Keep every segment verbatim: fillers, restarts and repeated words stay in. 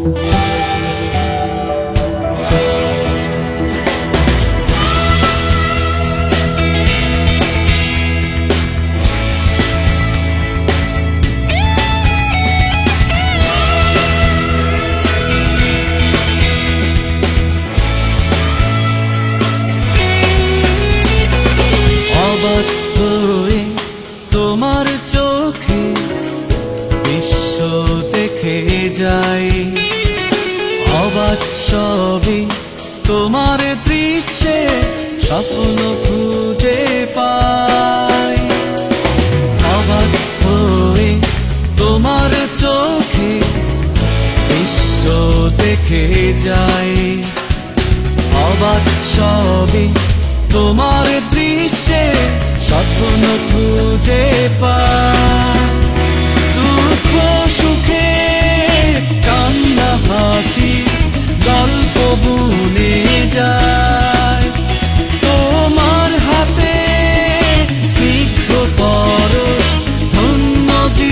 তোমার চোখে বিশ্ব দেখে যাই, অবাক সবই তোমার দৃশ্যে স্বপ্ন খুঁজে পাই। অবাক হয়ে তোমার চোখে বিশ্ব দেখে যাই, অবাক সবই তোমার দৃশ্যে স্বপ্ন খুঁজে পাই। দুঃখ সুখে কান্না হাসি গল্প বুনে যায়, তোমার হাতে স্নিগ্ধ পরশ ধন্য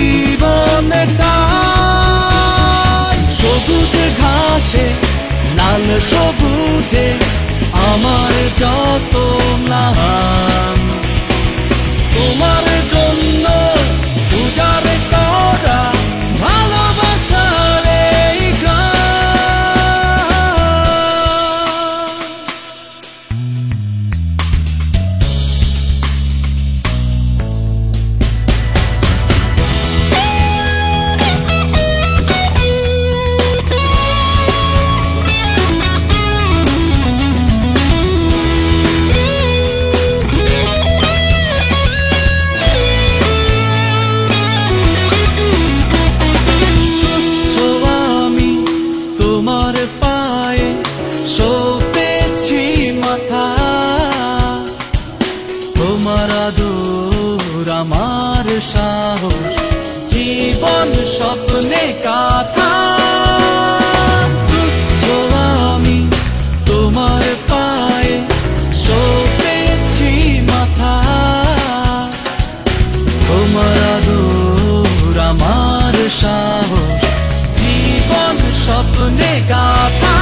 জীবনটাই। সবুজে ঘাসে লাল সবুজে আমার যত নাম, তোমার জন্য উজাড় করা ভালোবাসার এই গান। তোমার পায়ে সপেছি মাথা, তোমার আদর আমার সাহস জীবন স্বপ্নে কাথা। তুচ্ছ আমি তোমার পায়ে সপেছি মাথা, তোমার আদর আমার সাহস জীবন স্বপ্নে গাথা।